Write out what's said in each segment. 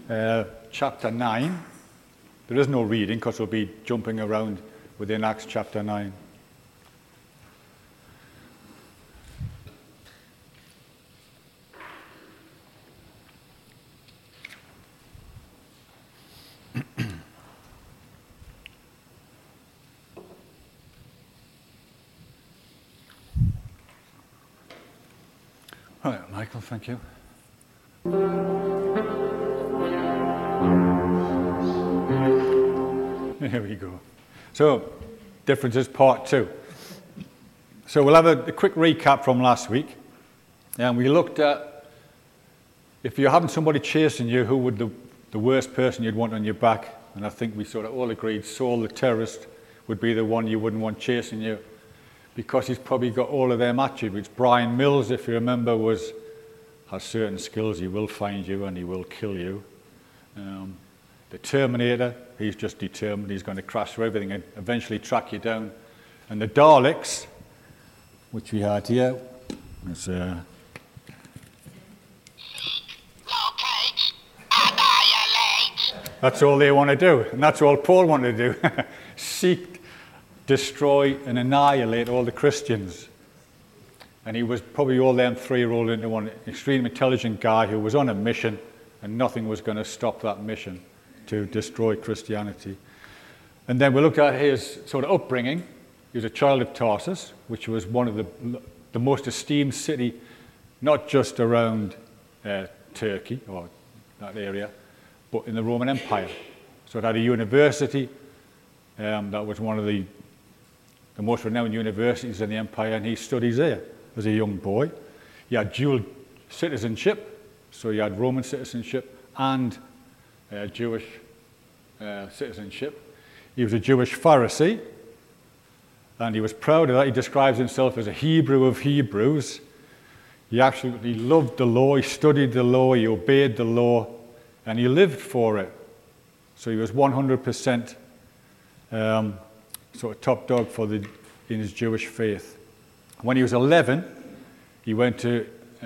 chapter 9. There is no reading because we'll be jumping around within Acts chapter 9. All right, Michael, thank you. Here we go. So, differences part 2. So we'll have a quick recap from last week. And we looked at, if you're having somebody chasing you, who would the worst person you'd want on your back? And I think we sort of all agreed Saul the terrorist would be the one you wouldn't want chasing you, because he's probably got all of them attributes. Brian Mills, if you remember, has certain skills. He will find you and he will kill you. The Terminator, he's just determined he's going to crash through everything and eventually track you down. And the Daleks, which we had here, is locate, annihilate. That's all they want to do, and that's all Paul wanted to do. Seek, destroy, and annihilate all the Christians. And he was probably all them three rolled into one. Extreme intelligent guy who was on a mission, and nothing was going to stop that mission to destroy Christianity. And then we looked at his sort of upbringing. He was a child of Tarsus, which was one of the most esteemed city, not just around Turkey or that area, but in the Roman Empire. So it had a university that was one of the most renowned universities in the empire, and he studied there as a young boy. He had dual citizenship, so he had Roman citizenship and Jewish citizenship. He was a Jewish Pharisee, and he was proud of that. He describes himself as a Hebrew of Hebrews. He absolutely loved the law, he studied the law, he obeyed the law, and he lived for it. So he was 100% sort of top dog in his Jewish faith. When he was 11, he went to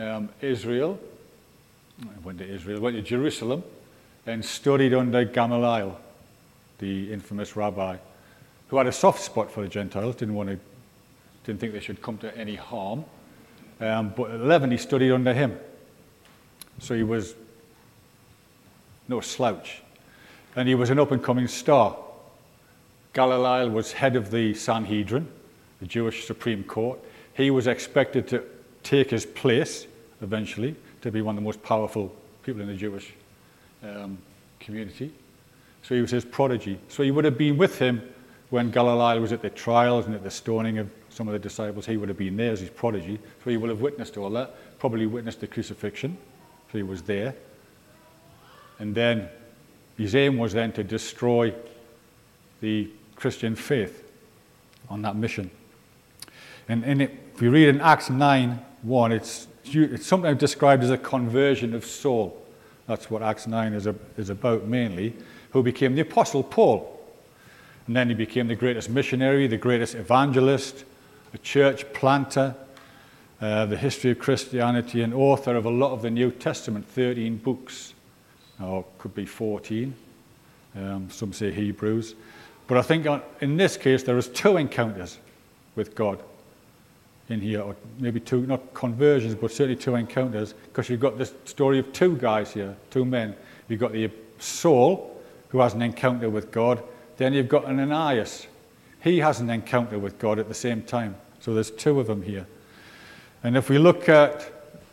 went to Jerusalem, and studied under Gamaliel, the infamous rabbi, who had a soft spot for the Gentiles, didn't think they should come to any harm. But at 11, he studied under him. So he was no slouch. And he was an up-and-coming star. Gamaliel was head of the Sanhedrin, the Jewish Supreme Court. He was expected to take his place, eventually, to be one of the most powerful people in the Jewish community. So he was his prodigy. So he would have been with him when Gamaliel was at the trials and at the stoning of some of the disciples. He would have been there as his prodigy. So he would have witnessed all that, probably witnessed the crucifixion. So he was there. And then his aim was then to destroy the Christian faith on that mission. And if we read in Acts 9:1, it's sometimes described as a conversion of Saul. That's what Acts 9 is about mainly, who became the Apostle Paul. And then he became the greatest missionary, the greatest evangelist, a church planter, the history of Christianity, and author of a lot of the New Testament, 13 books, or could be 14. Some say Hebrews. But I think in this case there was 2 encounters with God in here, or maybe 2, not conversions, but certainly 2 encounters, because you've got this story of 2 guys here, 2 men. You've got the Saul, who has an encounter with God. Then you've got Ananias. He has an encounter with God at the same time. So there's 2 of them here. And if we look at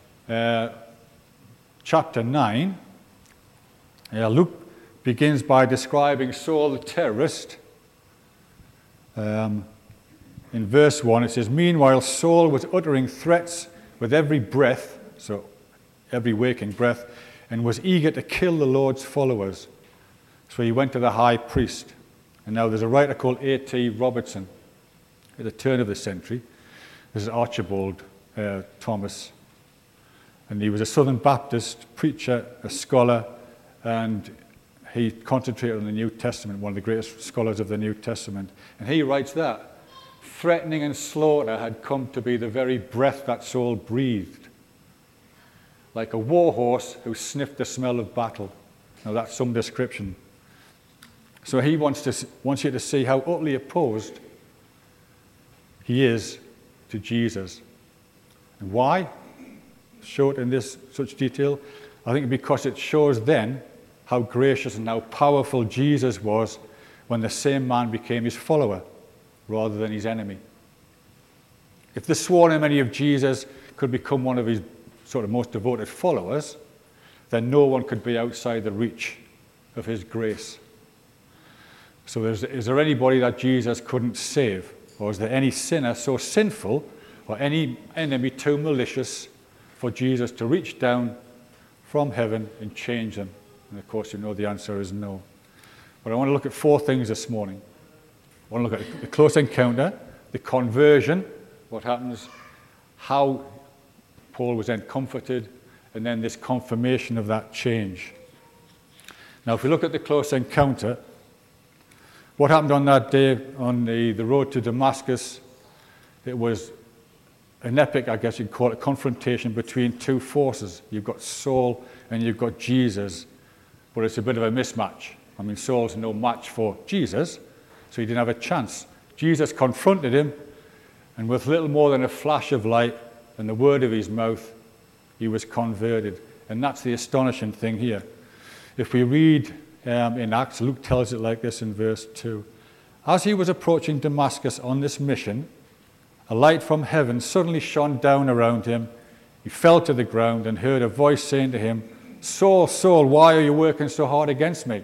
chapter 9, Luke begins by describing Saul the terrorist. In verse 1, it says, "Meanwhile Saul was uttering threats with every breath," so every waking breath, "and was eager to kill the Lord's followers. So he went to the high priest." And now there's a writer called A.T. Robertson at the turn of the century. This is Archibald Thomas. And he was a Southern Baptist preacher, a scholar, and he concentrated on the New Testament, one of the greatest scholars of the New Testament. And he writes that threatening and slaughter had come to be the very breath that Saul breathed, like a war horse who sniffed the smell of battle. Now that's some description. So he wants you to see how utterly opposed he is to Jesus. And why? Show it in this such detail. I think because it shows then how gracious and how powerful Jesus was when the same man became his follower rather than his enemy. If the sworn enemy of Jesus could become one of his sort of most devoted followers, then no one could be outside the reach of his grace. So is there anybody that Jesus couldn't save? Or is there any sinner so sinful or any enemy too malicious for Jesus to reach down from heaven and change them? And of course, you know the answer is no. But I want to look at 4 things this morning. I want to look at the close encounter, the conversion, what happens, how Paul was then comforted, and then this confirmation of that change. Now, if we look at the close encounter, what happened on that day on the road to Damascus, it was an epic, I guess you'd call it, confrontation between 2 forces. You've got Saul and you've got Jesus, but it's a bit of a mismatch. I mean, Saul's no match for Jesus, so he didn't have a chance. Jesus confronted him, and with little more than a flash of light and the word of his mouth, he was converted. And that's the astonishing thing here. If we read in Acts, Luke tells it like this in verse 2. As he was approaching Damascus on this mission, a light from heaven suddenly shone down around him. He fell to the ground and heard a voice saying to him, Saul, Saul, why are you working so hard against me?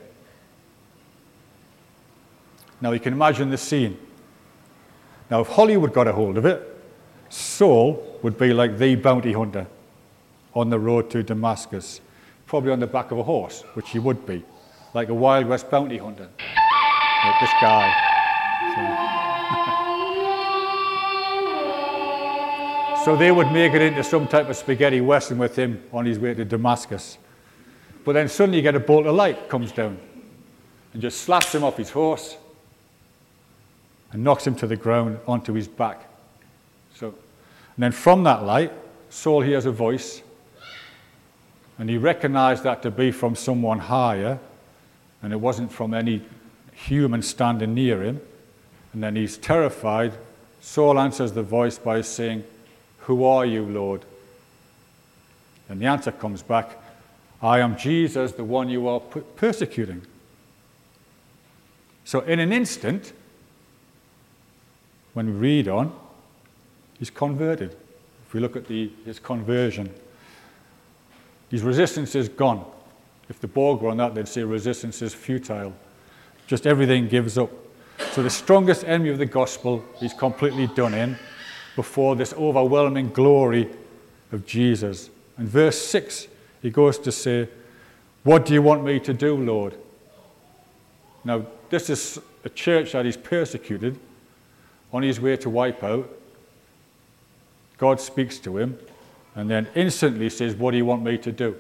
Now you can imagine the scene. Now if Hollywood got a hold of it, Saul would be like the bounty hunter on the road to Damascus, probably on the back of a horse, which he would be, like a Wild West bounty hunter, like this guy. So they would make it into some type of spaghetti western with him on his way to Damascus. But then suddenly you get a bolt of light comes down and just slaps him off his horse and knocks him to the ground onto his back. And then from that light, Saul hears a voice, and he recognized that to be from someone higher, and it wasn't from any human standing near him. And then he's terrified. Saul answers the voice by saying, Who are you, Lord? And the answer comes back, I am Jesus, the one you are persecuting. So in an instant, when we read on, he's converted. If we look at his conversion, his resistance is gone. If the Borg were on that, they'd say resistance is futile. Just everything gives up. So the strongest enemy of the gospel, he's completely done in before this overwhelming glory of Jesus. And verse 6, he goes to say, What do you want me to do, Lord? Now, this is a church that he's persecuted on his way to wipe out. God speaks to him and then instantly says, What do you want me to do?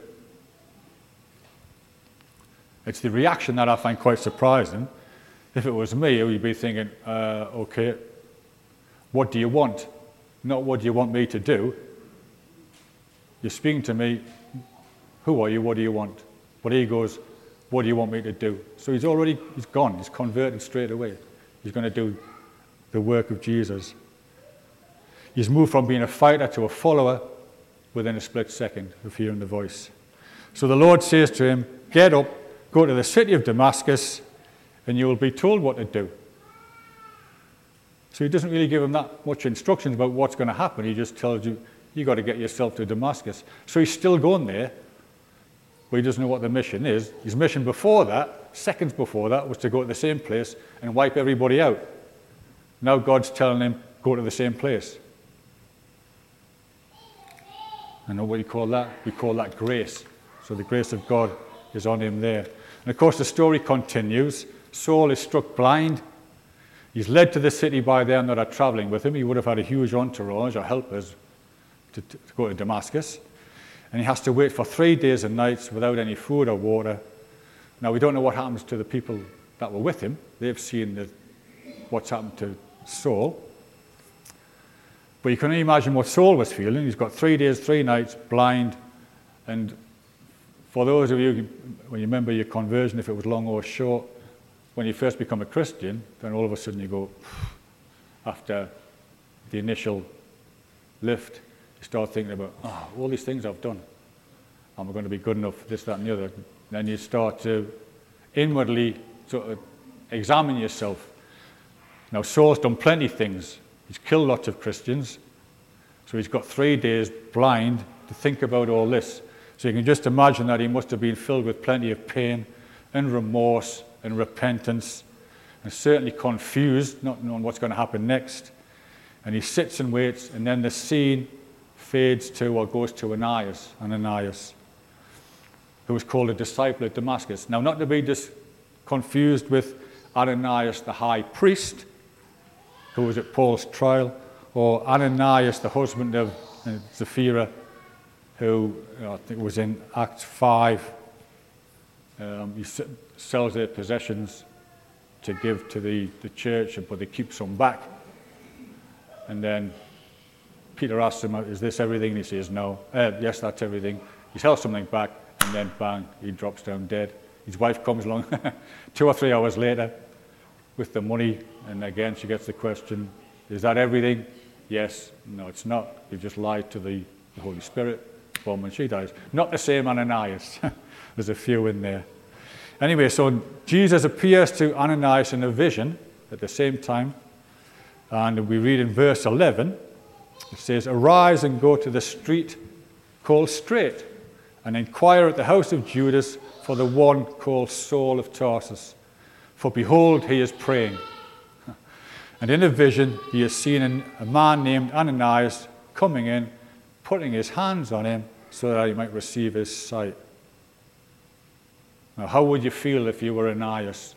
It's the reaction that I find quite surprising. If it was me, I would be thinking, okay, what do you want? Not what do you want me to do? You're speaking to me, who are you, what do you want? But he goes, what do you want me to do? So he's gone, he's converted straight away. He's going to do the work of Jesus. He's moved from being a fighter to a follower within a split second of hearing the voice. So the Lord says to him, Get up, go to the city of Damascus, and you will be told what to do. So he doesn't really give him that much instructions about what's going to happen. He just tells you, you've got to get yourself to Damascus. So he's still going there, but he doesn't know what the mission is. His mission before that, seconds before that, was to go to the same place and wipe everybody out. Now God's telling him, go to the same place. I know what you call that? We call that grace. So the grace of God is on him there. And of course the story continues. Saul is struck blind. He's led to the city by them that are traveling with him. He would have had a huge entourage or helpers to go to Damascus. And he has to wait for 3 days and nights without any food or water. Now we don't know what happens to the people that were with him. They've seen what's happened to Saul. But you can only imagine what Saul was feeling. He's got 3 days, 3 nights, blind, and For those of you, when you remember your conversion, if it was long or short, when you first become a Christian, then all of a sudden you go, after the initial lift, you start thinking about, all these things I've done. Am I going to be good enough for this, that, and the other? Then you start to inwardly sort of examine yourself. Now, Saul's done plenty of things. He's killed lots of Christians. So he's got 3 days blind to think about all this. So you can just imagine that he must have been filled with plenty of pain and remorse and repentance, and certainly confused, not knowing what's going to happen next. And he sits and waits, and then the scene fades to, or goes to Ananias, who was called a disciple at Damascus. Now, not to be just confused with Ananias the high priest, who was at Paul's trial, or Ananias, the husband of Sapphira, who I think was in Acts 5. He sells their possessions to give to the church, but they keep some back. And then Peter asks him, is this everything? And he says, no. Yes, that's everything. He sells something back, and then bang, he drops down dead. His wife comes along 2 or 3 hours later with the money, and again she gets the question, is that everything? Yes. No, it's not. You've just lied to the Holy Spirit. Boom, and she dies. Not the same Ananias. There's a few in there. Anyway, so Jesus appears to Ananias in a vision at the same time, and we read in verse 11, it says, arise and go to the street called Straight, and inquire at the house of Judas for the one called Saul of Tarsus. For behold, he is praying. And in a vision, he has seen a man named Ananias coming in, putting his hands on him so that he might receive his sight. Now, how would you feel if you were Ananias?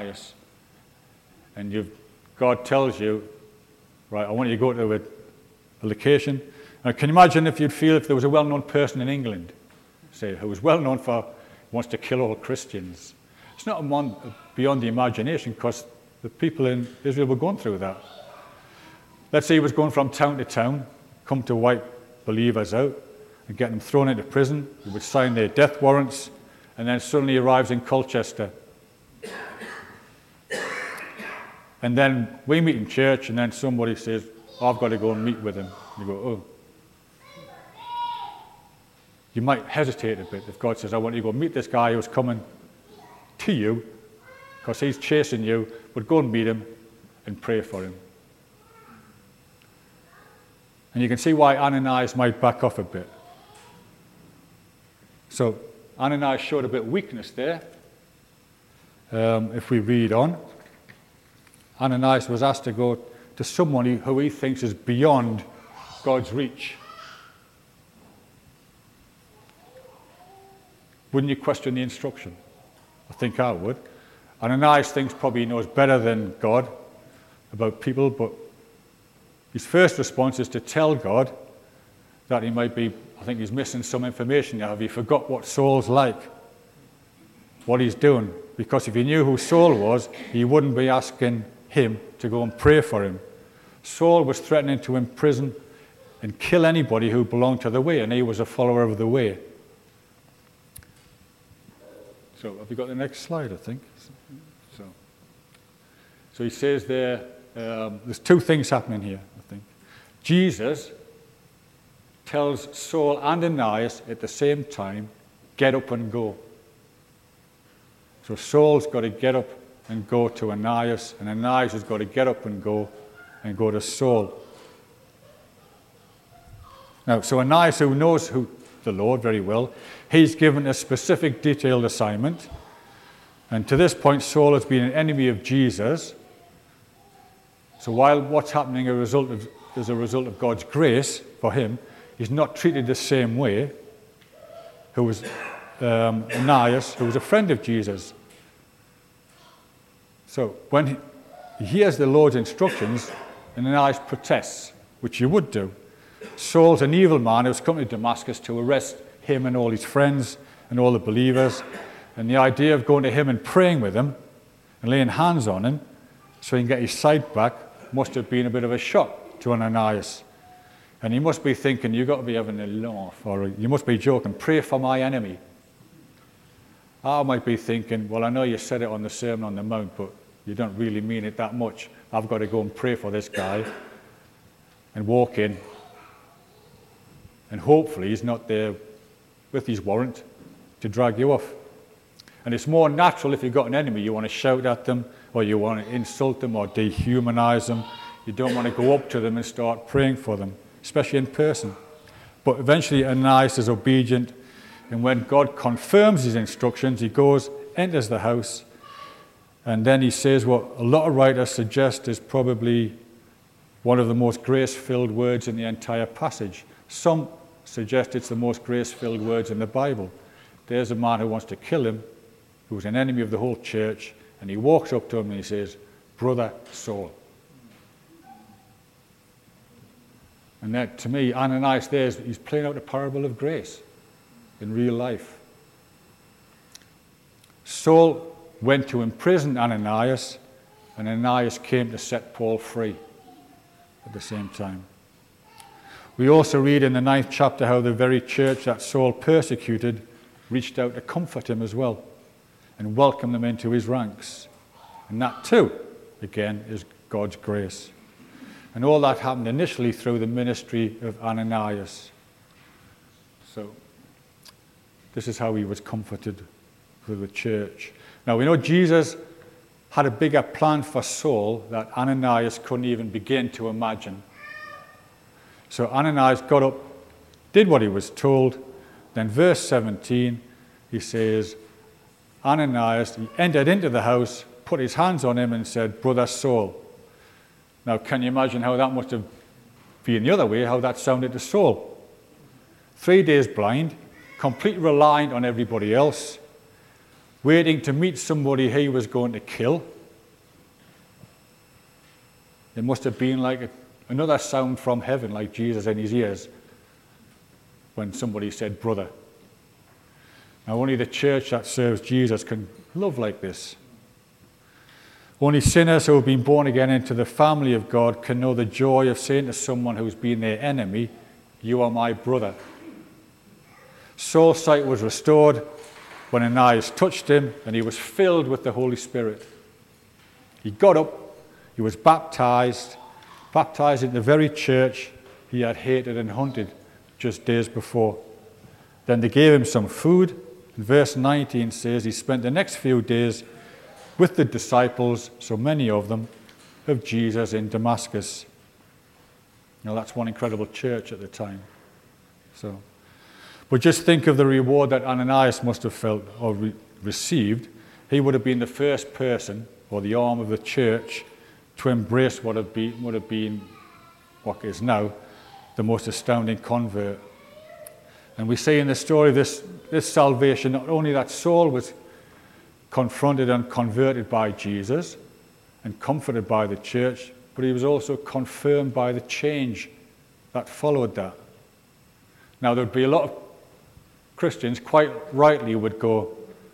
And God tells you, right, I want you to go to a location. Now, can you imagine if you'd feel if there was a well-known person in England, say, who was well-known for, wants to kill all Christians? It's not beyond the imagination, because the people in Israel were going through that. Let's say he was going from town to town, come to wipe believers out and get them thrown into prison. He would sign their death warrants, and then suddenly he arrives in Colchester. And then we meet in church, and then somebody says, I've got to go and meet with him. You go, oh. You might hesitate a bit if God says, I want you to go meet this guy who's coming to you because he's chasing you, but go and meet him and pray for him. And you can see why Ananias might back off a bit. So Ananias showed a bit of weakness there. If we read on, Ananias was asked to go to someone who he thinks is beyond God's reach. Wouldn't you question the instruction? I think I would. Ananias thinks probably he knows better than God about people, but his first response is to tell God that he might be, I think he's missing some information. Have he forgot what Saul's like? What he's doing? Because if he knew who Saul was, he wouldn't be asking him to go and pray for him. Saul was threatening to imprison and kill anybody who belonged to the way, and he was a follower of the way. So have you got the next slide, I think? So he says there, there's 2 things happening here, I think. Jesus tells Saul and Ananias at the same time, get up and go. So Saul's got to get up and go to Ananias, and Ananias has got to get up and go to Saul. Now, so Ananias, who knows the Lord very well, he's given a specific detailed assignment. And to this point, Saul has been an enemy of Jesus. So while what's happening is a result of God's grace for him, he's not treated the same way who was Ananias, who was a friend of Jesus. So when he hears the Lord's instructions, Ananias protests, which you would do. Saul's an evil man who's come to Damascus to arrest him and all his friends and all the believers. And the idea of going to him and praying with him and laying hands on him so he can get his sight back must have been a bit of a shock to Ananias. And he must be thinking, you've got to be having a laugh, or you must be joking, pray for my enemy. I might be thinking, well, I know you said it on the Sermon on the Mount, but you don't really mean it that much. I've got to go and pray for this guy and walk in. And hopefully he's not there with his warrant to drag you off. And it's more natural if you've got an enemy, you want to shout at them, or you want to insult them or dehumanize them. You don't want to go up to them and start praying for them, especially in person. But eventually Ananias is obedient, and when God confirms his instructions, he goes, enters the house, and then he says what a lot of writers suggest is probably one of the most grace-filled words in the entire passage. Some suggest it's the most grace-filled words in the Bible. There's a man who wants to kill him, who's an enemy of the whole church, and he walks up to him and he says, "Brother Saul." And that, to me, Ananias there, he's playing out a parable of grace in real life. Saul went to imprison Ananias, and Ananias came to set Paul free at the same time. We also read in the 9th chapter how the very church that Saul persecuted reached out to comfort him as well and welcome them into his ranks. And that too, again, is God's grace. And all that happened initially through the ministry of Ananias. So this is how he was comforted through the church. Now we know Jesus had a bigger plan for Saul that Ananias couldn't even begin to imagine. So Ananias got up, did what he was told. Then verse 17, he says, Ananias, he entered into the house, put his hands on him and said, "Brother Saul." Now, can you imagine how that must have been the other way, how that sounded to Saul? 3 days blind, completely reliant on everybody else, waiting to meet somebody he was going to kill. It must have been like another sound from heaven, like Jesus in his ears, when somebody said, "Brother." Now, only the church that serves Jesus can love like this. Only sinners who have been born again into the family of God can know the joy of saying to someone who's been their enemy, "You are my brother." Saul's sight was restored when Ananias touched him, and he was filled with the Holy Spirit. He got up, he was baptized into the very church he had hated and hunted just days before. Then they gave him some food. And verse 19 says he spent the next few days with the disciples, so many of them, of Jesus in Damascus. Now that's one incredible church at the time. But just think of the reward that Ananias must have felt or received. He would have been the first person, or the arm of the church, to embrace what would have been what is now the most astounding convert. And we see in the story this salvation, not only that Saul was confronted and converted by Jesus and comforted by the church, but he was also confirmed by the change that followed that. Now, there would be a lot of Christians, quite rightly, would go,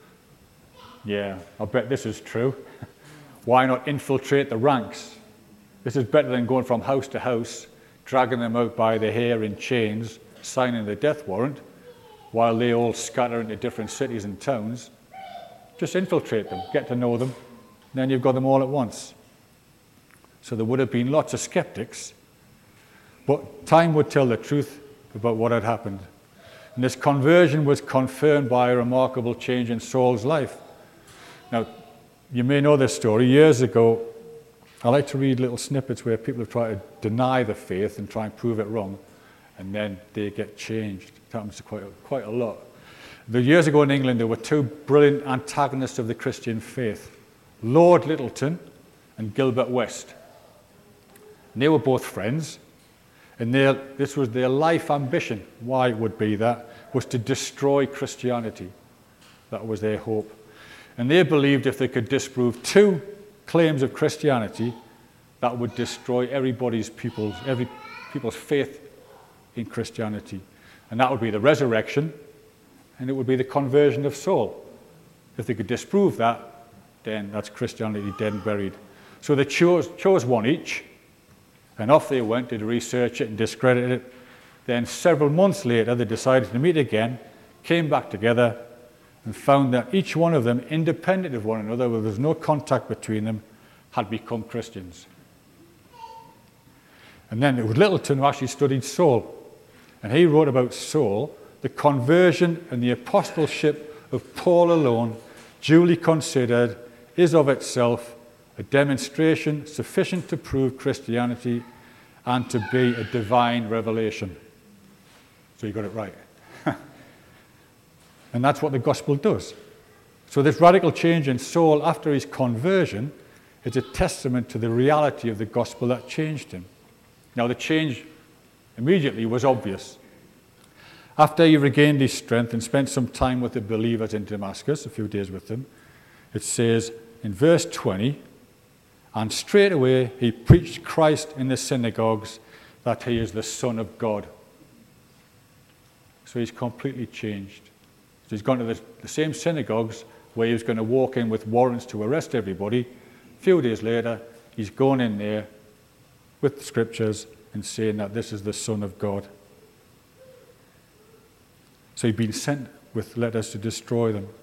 "Yeah, I bet this is true. Why not infiltrate the ranks? This is better than going from house to house, dragging them out by the hair in chains, signing the death warrant, while they all scatter into different cities and towns. Just infiltrate them, get to know them, and then you've got them all at once." So there would have been lots of skeptics, but time would tell the truth about what had happened. And this conversion was confirmed by a remarkable change in Saul's life. Now, you may know this story. Years ago, I like to read little snippets where people have tried to deny the faith and try and prove it wrong, and then they get changed. It happens quite a lot. Years ago in England, there were two brilliant antagonists of the Christian faith, Lord Lyttelton and Gilbert West. And they were both friends, and this was their life ambition. Why it would be that? Was to destroy Christianity. That was their hope. And they believed if they could disprove two claims of Christianity, that would destroy every people's faith in Christianity. And that would be the resurrection, and it would be the conversion of Saul. If they could disprove that, then that's Christianity dead and buried. So they chose one each, and off they went to research it and discredit it. Then several months later, they decided to meet again, came back together, and found that each one of them, independent of one another, where there was no contact between them, had become Christians. And then it was Littleton who actually studied Saul. And he wrote about Saul, the conversion and the apostleship of Paul alone, duly considered, is of itself a demonstration sufficient to prove Christianity and to be a divine revelation. So you got it right. And that's what the gospel does. So this radical change in Saul after his conversion is a testament to the reality of the gospel that changed him. Now the change immediately was obvious. After he regained his strength and spent some time with the believers in Damascus, a few days with them, it says in verse 20, and straight away he preached Christ in the synagogues, that he is the Son of God. So he's completely changed. So he's gone to the same synagogues where he was going to walk in with warrants to arrest everybody. A few days later, he's gone in there with the scriptures and saying that this is the Son of God. So he'd been sent with letters to destroy them.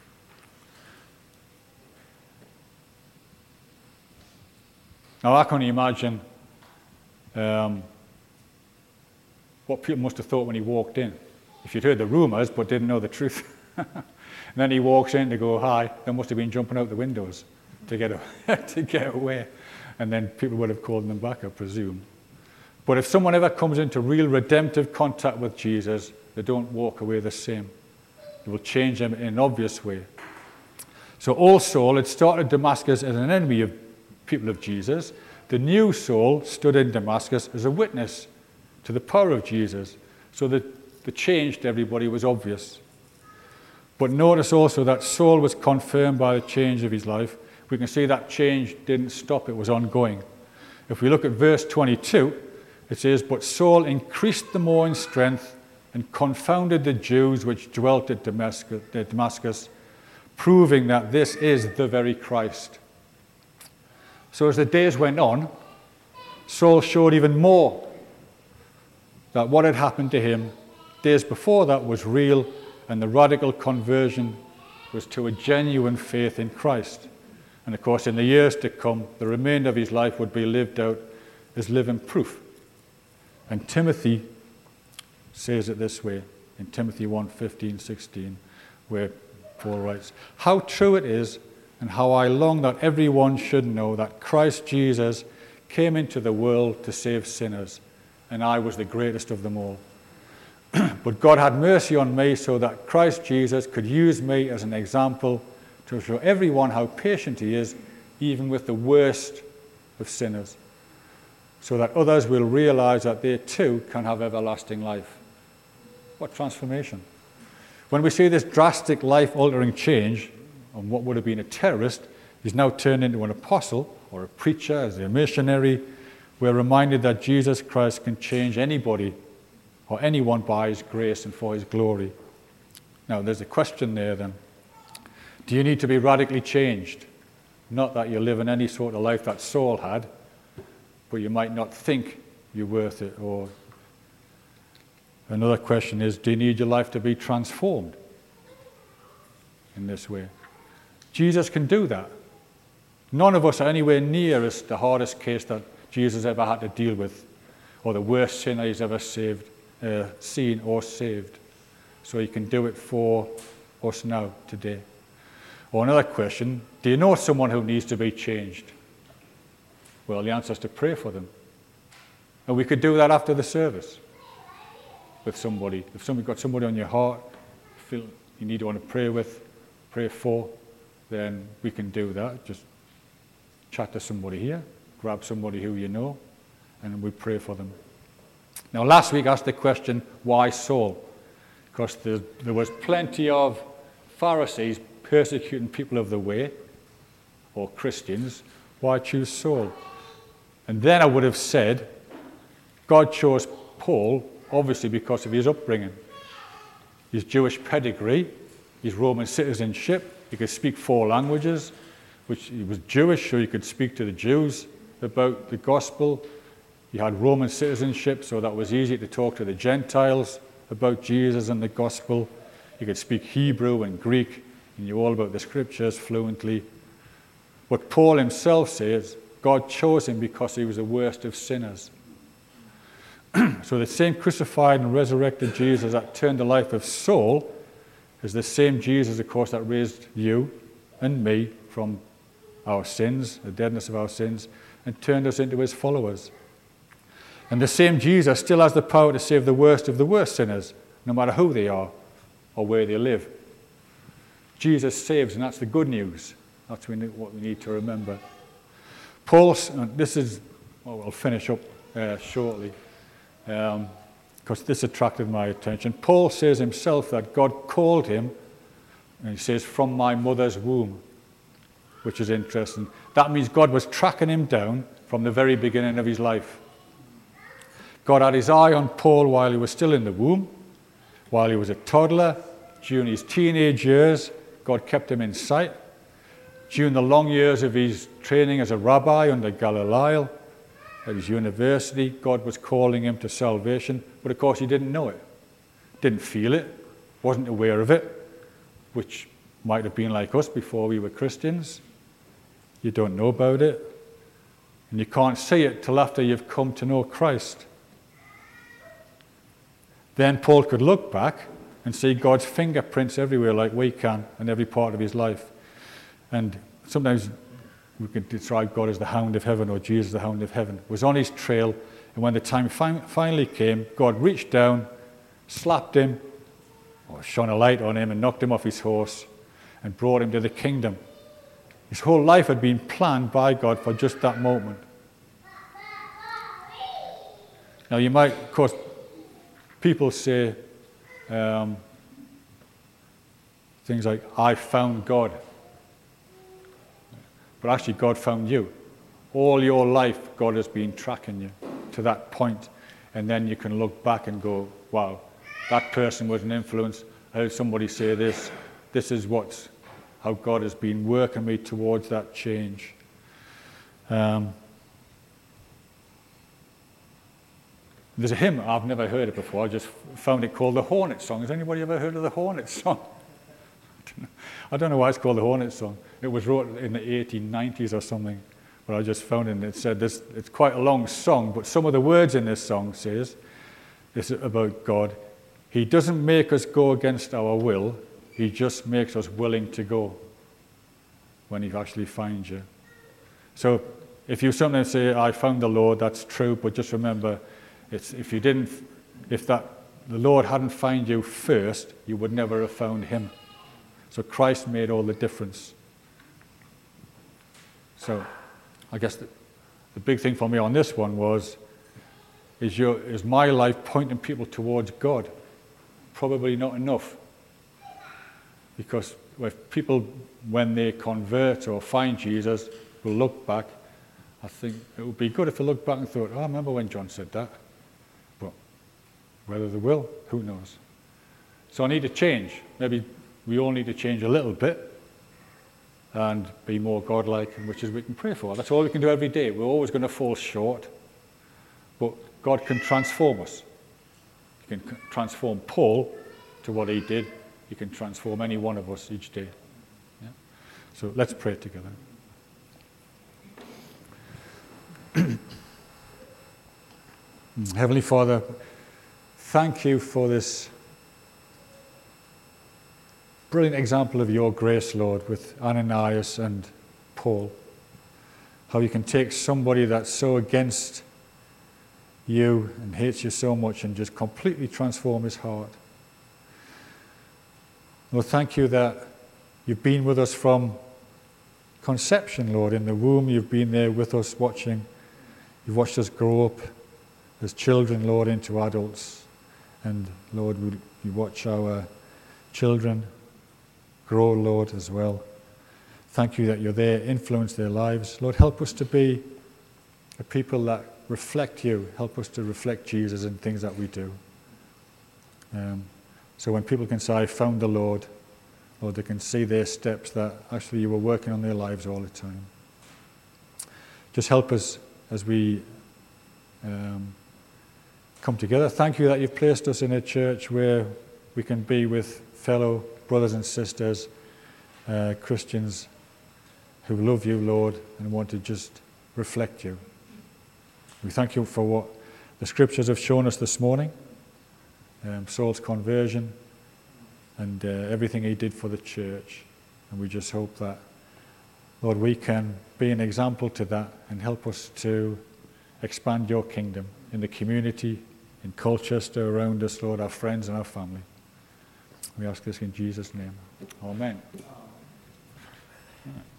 Now I can imagine what people must have thought when he walked in. If you'd heard the rumours but didn't know the truth. And then he walks in to go hi, they must have been jumping out the windows to get away. And then people would have called them back, I presume. But if someone ever comes into real redemptive contact with Jesus, they don't walk away the same. It will change them in an obvious way. So old Saul had started Damascus as an enemy of people of Jesus. The new Saul stood in Damascus as a witness to the power of Jesus. So the change to everybody was obvious. But notice also that Saul was confirmed by the change of his life. We can see that change didn't stop, it was ongoing. If we look at verse 22, it says, but Saul increased the more in strength and confounded the Jews which dwelt at Damascus, proving that this is the very Christ. So as the days went on, Saul showed even more that what had happened to him days before that was real, and the radical conversion was to a genuine faith in Christ. And of course, in the years to come, the remainder of his life would be lived out as living proof. And Timothy says it this way, in Timothy 1:15-16, where Paul writes, how true it is, and how I long that everyone should know that Christ Jesus came into the world to save sinners, and I was the greatest of them all. But God had mercy on me so that Christ Jesus could use me as an example to show everyone how patient he is, even with the worst of sinners, so that others will realize that they too can have everlasting life. What transformation. When we see this drastic life-altering change on what would have been a terrorist, he's now turned into an apostle or a preacher, as a missionary, we're reminded that Jesus Christ can change anybody or anyone by his grace and for his glory. Now, there's a question there then. Do you need to be radically changed? Not that you're living any sort of life that Saul had, but you might not think you're worth it. Or another question is, do you need your life to be transformed in this way? Jesus can do that. None of us are anywhere near as the hardest case that Jesus ever had to deal with, or the worst sinner he's ever seen or saved. So he can do it for us now, today. Or another question, do you know someone who needs to be changed? Well, the answer is to pray for them. And we could do that after the service with somebody. If somebody's got somebody on your heart, feel you need to want to pray for, then we can do that. Just chat to somebody here, grab somebody who you know, and we pray for them. Now, last week I asked the question, why Saul? Because there was plenty of Pharisees persecuting people of the way, or Christians. Why choose Saul? And then I would have said, God chose Paul, obviously because of his upbringing, his Jewish pedigree, his Roman citizenship. He could speak 4 languages, which he was Jewish, so he could speak to the Jews about the gospel. He had Roman citizenship, so that was easy to talk to the Gentiles about Jesus and the gospel. You could speak Hebrew and Greek, and knew all about the scriptures fluently. But Paul himself says God chose him because he was the worst of sinners. So the same crucified and resurrected Jesus that turned the life of Saul is the same Jesus, of course, that raised you and me from our sins, the deadness of our sins, and turned us into his followers. And the same Jesus still has the power to save the worst of the worst sinners, no matter who they are or where they live. Jesus saves, and that's the good news. That's what we need to remember. Paul's, this is, well, I'll finish up shortly, because this attracted my attention. Paul says himself that God called him, and he says, from my mother's womb, which is interesting. That means God was tracking him down from the very beginning of his life. God had his eye on Paul while he was still in the womb, while he was a toddler, during his teenage years, God kept him in sight. During the long years of his training as a rabbi under Gamaliel at his university, God was calling him to salvation, but of course he didn't know it, didn't feel it, wasn't aware of it, which might have been like us before we were Christians. You don't know about it, and you can't see it till after you've come to know Christ. Then Paul could look back and see God's fingerprints everywhere like we can in every part of his life. And sometimes we could describe God as the hound of heaven or Jesus the hound of heaven. It was on his trail, and when the time finally came, God reached down, slapped him, or shone a light on him and knocked him off his horse and brought him to the kingdom. His whole life had been planned by God for just that moment. Now you might, of course, people say things like, I found God. But actually God found you. All your life God has been tracking you to that point. And then you can look back and go, wow, that person was an influence. I heard somebody say this. This is how God has been working me towards that change. There's a hymn, I've never heard it before, I just found it called the Hornet Song. Has anybody ever heard of the Hornet Song? I don't know why it's called the Hornet Song. It was wrote in the 1890s or something, but I just found it and it said this. It's quite a long song, but some of the words in this song says, this is about God. He doesn't make us go against our will, he just makes us willing to go when he actually finds you. So if you sometimes say, I found the Lord, that's true, but just remember, if the Lord hadn't found you first, you would never have found him. So Christ made all the difference. So I guess the big thing for me on this one was, is my life pointing people towards God? Probably not enough. Because if people, when they convert or find Jesus, will look back, I think it would be good if they looked back and thought, oh, I remember when John said that. But whether they will, who knows? So I need to change. Maybe we all need to change a little bit and be more godlike, which is we can pray for. That's all we can do every day. We're always going to fall short, but God can transform us. He can transform Paul to what he did. He can transform any one of us each day. Yeah? So let's pray together. Heavenly Father, thank you for this brilliant example of your grace, Lord, with Ananias and Paul. How you can take somebody that's so against you and hates you so much and just completely transform his heart. Lord, thank you that you've been with us from conception, Lord. In the womb, you've been there with us watching. You've watched us grow up as children, Lord, into adults. And Lord, we watch our children grow, Lord, as well. Thank you that you're there, influence their lives. Lord, help us to be a people that reflect you. Help us to reflect Jesus in things that we do. So when people can say, I found the Lord, Lord, they can see their steps that actually you were working on their lives all the time. Just help us as we come together. Thank you that you've placed us in a church where we can be with fellow brothers and sisters, Christians who love you, Lord, and want to just reflect you. We thank you for what the scriptures have shown us this morning, Saul's conversion and everything he did for the church. And we just hope that, Lord, we can be an example to that and help us to expand your kingdom in the community, in Colchester, around us, Lord, our friends and our family. We ask this in Jesus' name. Amen.